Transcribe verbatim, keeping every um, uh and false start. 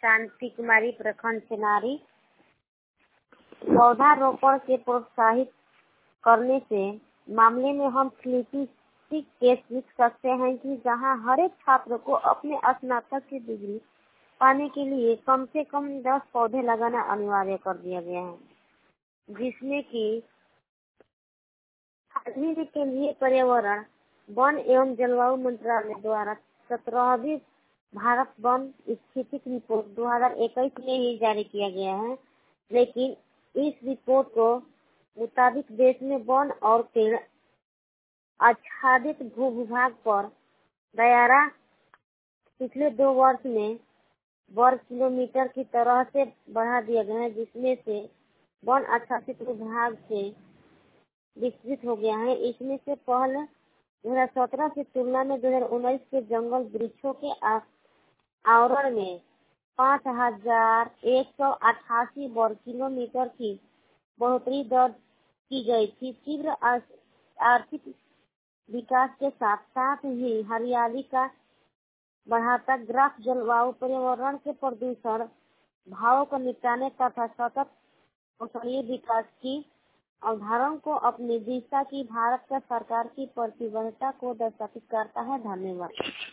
शांति कुमारी, प्रखंड से नारी। पौधारोपण के प्रोत्साहित करने से मामले में हम फिलिपिस्टिक केस लिख सकते हैं कि जहां हर एक छात्र को अपने स्नातक की डिग्री पाने के लिए कम से कम दस पौधे लगाना अनिवार्य कर दिया गया है, जिसमें कि हाल के केंद्रीय पर्यावरण, वन एवं जलवायु मंत्रालय द्वारा सत्रहवीं भारत वन स्थितिक रिपोर्ट दो हज़ार इक्कीस में ही जारी किया गया है। लेकिन इस रिपोर्ट को मुताबिक देश में वन और पेड़ आच्छादित भूभाग पर दायरा पिछले दो वर्ष में वर्ग किलोमीटर की तरह से बढ़ा दिया गया है, जिसमें से वन आच्छादित भूभाग से विस्तृत हो गया है। इसमें से पहले दो हज़ार सत्रह की तुलना में दो हज़ार उन्नीस के जंगल वृक्षों के आवरण में पाँच हजार एक सौ अठासी वर्ग किलोमीटर की बढ़ोतरी दर्ज की गई थी। तीव्र आर्थिक विकास के साथ साथ ही हरियाली का बढ़ाता ग्राफ जलवायु पर्यावरण के प्रदूषण भावों को निपटाने तथा सतत कौशलीय विकास की अवधारणा को अपनी दिशा की भारत का सरकार की प्रतिबद्धता को दर्शाती करता है। धन्यवाद।